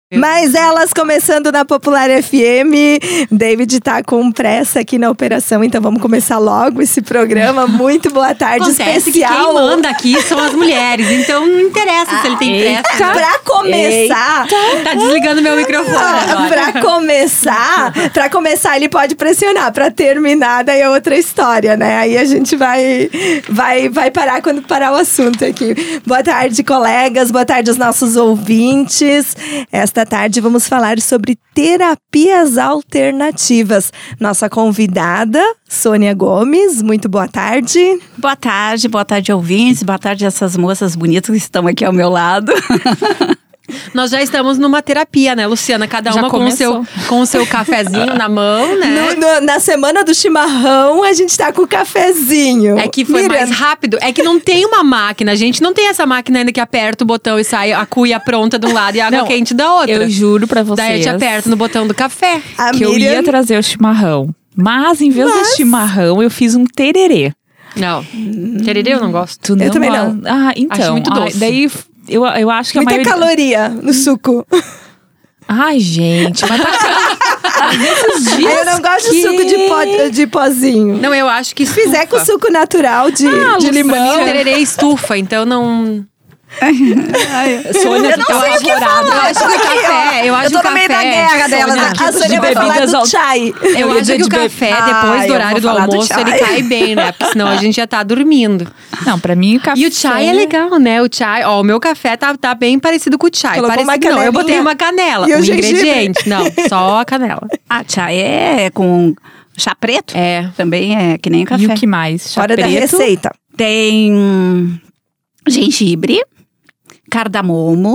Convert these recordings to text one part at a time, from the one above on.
Mas elas começando na Popular FM. David tá com pressa aqui na operação, então vamos começar logo esse programa. Muito boa tarde, Acontece especial. Que quem manda aqui são as mulheres, então não interessa se ele tem pressa. Pra Tá desligando meu microfone agora. Pra começar ele pode pressionar. Pra terminar, daí é outra história, né? Aí a gente vai parar quando parar o assunto aqui. Boa tarde, colegas. Boa tarde aos nossos ouvintes. Esta tarde vamos falar sobre terapias alternativas. Nossa convidada, Sônia Gomes, muito boa tarde. Boa tarde, ouvintes. Boa tarde essas moças bonitas que estão aqui ao meu lado. Nós já estamos numa terapia, né, Luciana? Cada uma com o seu cafezinho na mão, né? Na semana do chimarrão, a gente tá com o cafezinho. É que foi mais rápido. É que não tem uma máquina. A gente não tem essa máquina ainda que aperta o botão e sai a cuia pronta de um lado e a água quente da outra. Eu juro pra vocês. Daí a gente aperta no botão do café. Eu ia trazer o chimarrão. Mas em vez do chimarrão, eu fiz um tererê. Não. Tererê eu não gosto. Eu também não. Ah, então. Acho muito doce. Daí eu acho que muita a maioria... caloria no suco. Ai, gente, mas tá... esses dias eu não gosto de suco de pozinho. Não, eu acho que se fizer com suco natural de limão. Pra mim, o tererê estufa, então não... Sônia, eu não sei o que falar. Eu acho que o café, eu tô no meio da guerra dela. A Sônia vai falar do chai. Eu acho que o café, depois do horário do almoço, ele cai bem, né? Porque senão a gente já tá dormindo. Não, pra mim o café... E o chai é legal, né? O chai, o meu café tá bem parecido com o chai. Parecido, eu botei uma canela. Um ingrediente, não, só a canela. Ah, chai é com chá preto? É. Também é que nem café. E o que mais? Chá Hora preto? da receita. Tem gengibre, cardamomo,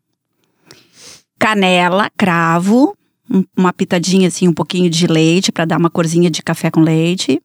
canela, cravo, uma pitadinha assim, um pouquinho de leite pra dar uma corzinha de café com leite.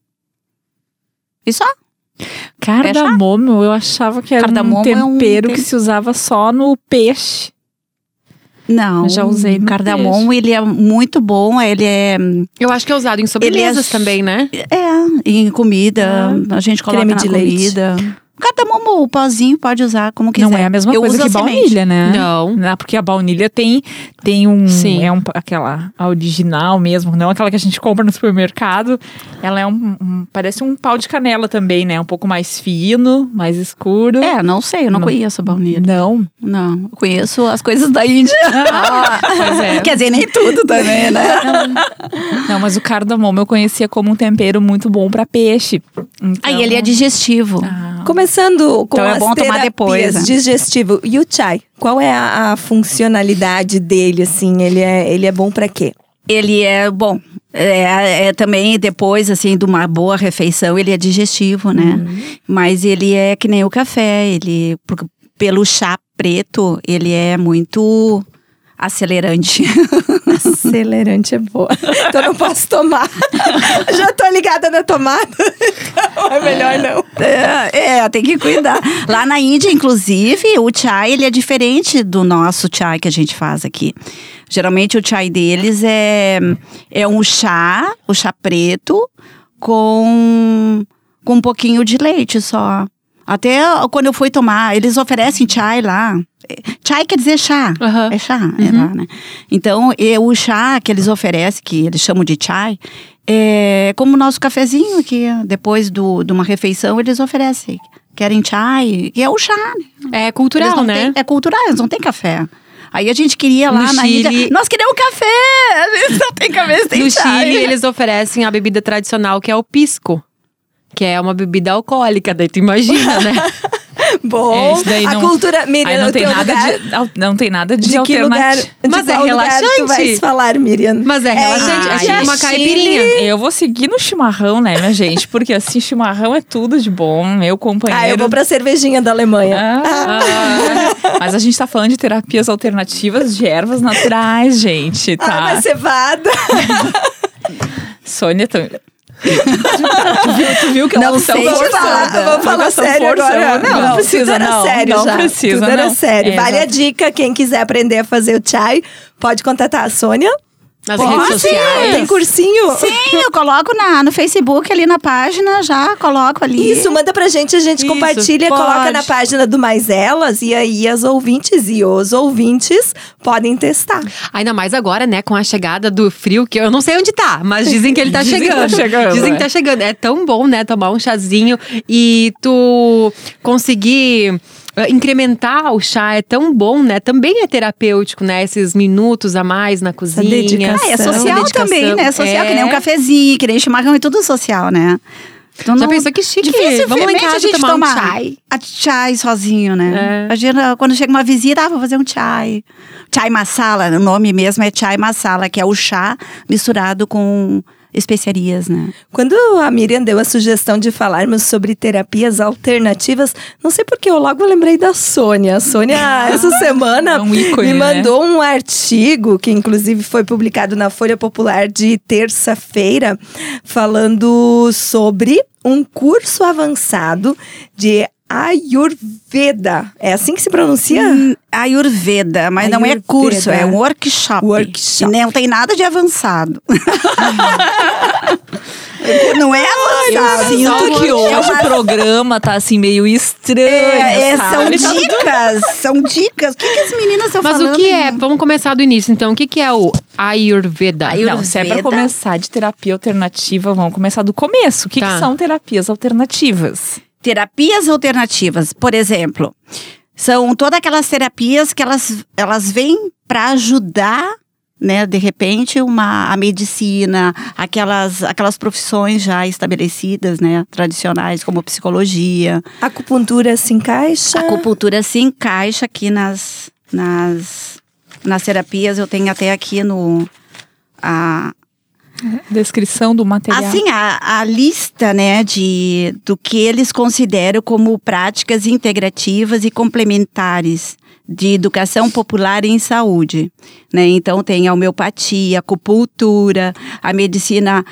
E só. Cardamomo, eu achava que era um tempero que se usava só no peixe. Não, eu já usei no cardamomo, peixe. ele é muito bom, ele é... Eu acho que é usado em sobremesas também, né? Em comida, a gente coloca creme de comida. Cardamomo, o pozinho pode usar como quiser. Não é a mesma coisa que baunilha, né? Não. Porque a baunilha tem um... Sim. Aquela a original mesmo, não aquela que a gente compra no supermercado. Ela é parece um pau de canela também, né? Um pouco mais fino, mais escuro. Não sei, eu não conheço a baunilha. Não? Não, eu conheço as coisas da Índia. Pois é. Quer dizer, nem tudo também, né? Não, mas o cardamomo eu conhecia como um tempero muito bom pra peixe. Então... Aí ele é digestivo. Começando com então é bom as tomar terapias depois, né? digestivo. E o chai? Qual é a funcionalidade dele, assim? Ele é bom pra quê? Ele é bom. Também depois, assim, de uma boa refeição, ele é digestivo, né? Mas ele é que nem o café. Pelo chá preto, ele é muito... acelerante. Acelerante é boa. Então não posso tomar. Já tô ligada na tomada. Então é melhor não. Tem que cuidar. Lá na Índia, inclusive, o chai, ele é diferente do nosso chai que a gente faz aqui. Geralmente o chai deles é o chá preto com um pouquinho de leite só. Até quando eu fui tomar, eles oferecem chai lá. Chai quer dizer chá. É chá, lá, né? Então, o chá que eles oferecem, que eles chamam de chai, é como o nosso cafezinho aqui. Depois de uma refeição, eles oferecem. Querem chai, e é o chá. É cultural, né? É cultural, eles não têm café. Aí a gente queria lá na Chile, Índia, nós queremos café! A gente não tem café, tem chai. No Chile, eles oferecem a bebida tradicional, que é o pisco. Que é uma bebida alcoólica, daí tu imagina, né? Bom, a cultura... Miriam, não tem nada de que lugar, mas é relaxante. Tu vais falar, Miriam? Mas é relaxante, é tipo uma caipirinha. Eu vou seguir no chimarrão, né, minha gente? Porque assim, chimarrão é tudo de bom. Meu companheiro... eu vou pra cervejinha da Alemanha. Mas a gente tá falando de terapias alternativas de ervas naturais, gente, tá? Mas cevada. Sônia também... Tu viu que não sei vamos falar sério agora. Não precisa, não. Sério não já. precisa, tudo era não. sério. Vale a dica, quem quiser aprender a fazer o chai, pode contatar a Sônia. Nas redes sociais? Tem cursinho? Sim, eu coloco no Facebook, ali na página, já coloco ali. Isso, manda pra gente, a gente compartilha, coloca na página do Mais Elas. E aí as ouvintes e os ouvintes podem testar. Ainda mais agora, né, com a chegada do frio, que eu não sei onde tá, mas dizem que ele tá chegando. Dizem que tá chegando. É tão bom, né, tomar um chazinho e tu conseguir incrementar o chá é tão bom, né? Também é terapêutico, né? Esses minutos a mais na cozinha. É social também, né? Social, que nem um cafezinho, que nem chimarrão, é tudo social, né? Então, já pensou que chique? Vamos lá em casa tomar um chai. Chai sozinho, né? Imagina, quando chega uma visita, vou fazer um chai. Chai masala, o nome mesmo é chai masala, que é o chá misturado com especiarias, né? Quando a Miriam deu a sugestão de falarmos sobre terapias alternativas, não sei porque eu logo lembrei da Sônia. A Sônia, essa semana, ícone, me mandou um artigo, que inclusive foi publicado na Folha Popular de terça-feira, falando sobre um curso avançado de Ayurveda. É assim que se pronuncia? Ayurveda, mas não é curso, é um workshop. Não tem nada de avançado. Não é avançado. Eu sinto que hoje o programa tá assim meio estranho. São dicas. O que as meninas estão falando? Mas o que é? Vamos começar do início, então. O que é o Ayurveda? Não, se é pra começar de terapia alternativa, vamos começar do começo. O que são terapias alternativas? Terapias alternativas, por exemplo, são todas aquelas terapias que elas vêm para ajudar, né, de repente, a medicina, aquelas profissões já estabelecidas, né, tradicionais, como psicologia. A acupuntura se encaixa? A acupuntura se encaixa aqui nas terapias. Eu tenho até aqui descrição do material. Assim, a lista, né, do que eles consideram como práticas integrativas e complementares de educação popular em saúde, né? Então tem a homeopatia, a acupuntura, a medicina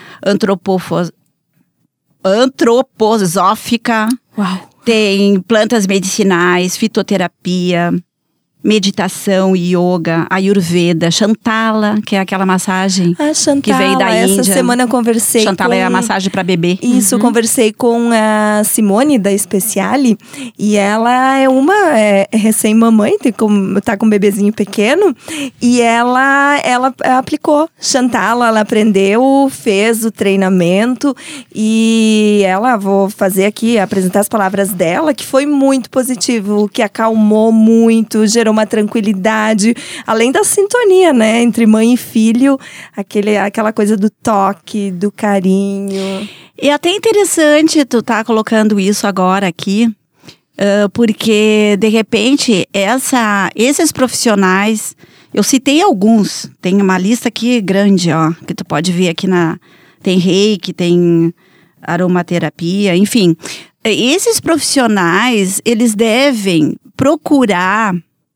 antroposófica, tem plantas medicinais, fitoterapia, meditação, yoga, ayurveda, Chantala, que é aquela massagem que veio da Índia. Essa semana eu conversei Chantala é a massagem para bebê. Isso, conversei com a Simone da Speciale e ela é recém-mamãe, tá com um bebezinho pequeno e ela aplicou Chantala, ela aprendeu, fez o treinamento e vou fazer aqui, apresentar as palavras dela, que foi muito positivo, que acalmou muito, gerou uma tranquilidade, além da sintonia, né, entre mãe e filho, aquela coisa do toque, do carinho. E até interessante tu tá colocando isso agora aqui, porque de repente esses profissionais, eu citei alguns, tem uma lista aqui grande, que tu pode ver aqui tem reiki, tem aromaterapia, enfim. Esses profissionais, eles devem procurar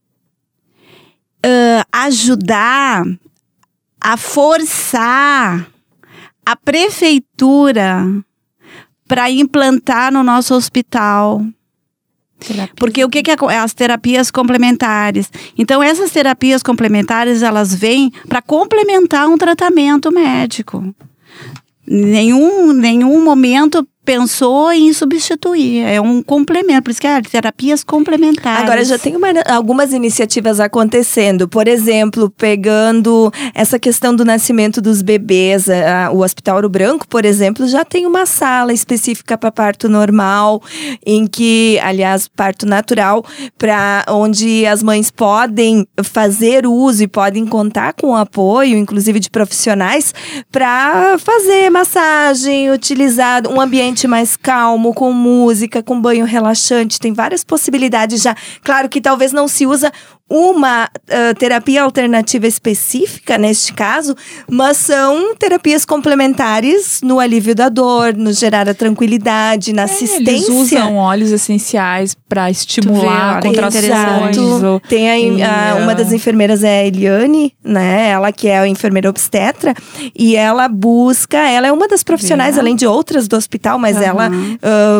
ajudar a forçar a prefeitura para implantar no nosso hospital. Porque o que é as terapias complementares? Então, essas terapias complementares, elas vêm para complementar um tratamento médico. Nenhum momento pensou em substituir, é um complemento, por isso que é terapias complementares. Agora já tem algumas iniciativas acontecendo, por exemplo, pegando essa questão do nascimento dos bebês, o Hospital Ouro Branco, por exemplo, já tem uma sala específica para parto normal, em que, aliás, parto natural, onde as mães podem fazer uso e podem contar com o apoio, inclusive de profissionais, para fazer massagem, utilizar um ambiente mais calmo, com música, com banho relaxante. Tem várias possibilidades já. Claro que talvez não se usa uma terapia alternativa específica neste caso, mas são terapias complementares no alívio da dor, no gerar a tranquilidade, na assistência. Eles usam óleos essenciais para estimular contrações. Tem uma das enfermeiras é a Eliane, né? Ela que é a enfermeira obstetra e ela é uma das profissionais, além de outras do hospital, mas ela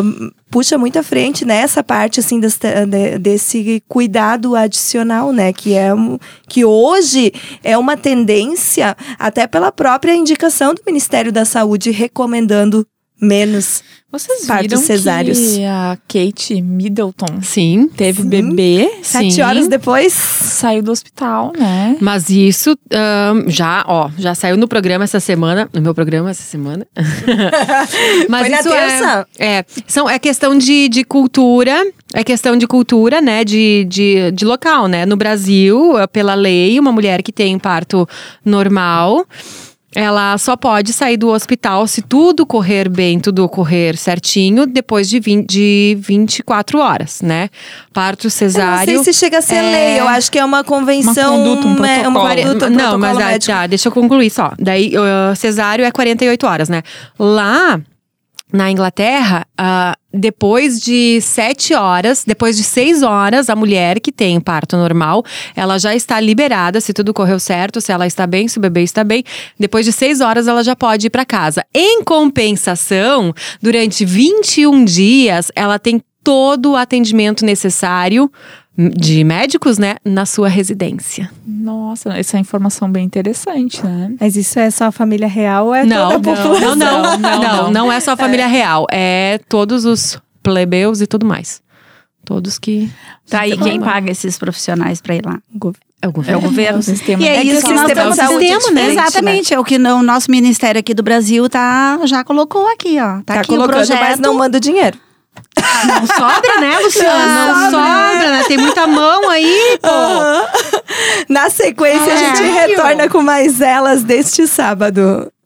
puxa muito à frente nessa parte, assim, desse cuidado adicional, né? Que hoje é uma tendência, até pela própria indicação do Ministério da Saúde, recomendando menos Vocês partos viram cesáreos. que a Kate Middleton Sim. teve bebê, 7 horas depois. saiu do hospital, né? Mas isso já saiu no programa essa semana. No meu programa essa semana. Mas Foi na isso terça? É questão de cultura. É questão de cultura, né? De local, né? No Brasil, pela lei, uma mulher que tem parto normal, ela só pode sair do hospital se tudo correr bem, tudo ocorrer certinho, depois de 24 horas, né? Parto cesáreo. Eu não sei se chega a ser lei, eu acho que é uma convenção. Uma conduta, um protocolo. Não, mas deixa eu concluir só. Daí, cesáreo é 48 horas, né? Lá na Inglaterra, depois de 7 horas, depois de 6 horas, a mulher que tem parto normal, ela já está liberada, se tudo correu certo, se ela está bem, se o bebê está bem. Depois de 6 horas, ela já pode ir para casa. Em compensação, durante 21 dias, ela tem todo o atendimento necessário de médicos, né, na sua residência. Nossa, essa é informação bem interessante, né? Mas isso é só a família real ou é toda a população? Não é só a família real. É todos os plebeus e tudo mais. Todos que... Tá, e quem paga esses profissionais pra ir lá? É o governo. É o governo. O sistema. E é isso que nós estamos Exatamente, é o que o nosso Ministério aqui do Brasil já colocou aqui, ó. Tá aqui colocando, o projeto. mas não manda o dinheiro. Não sobra, né, Luciana? Não sobra, né? Tem muita mão aí, pô. Na sequência, a gente retorna com mais elas deste sábado.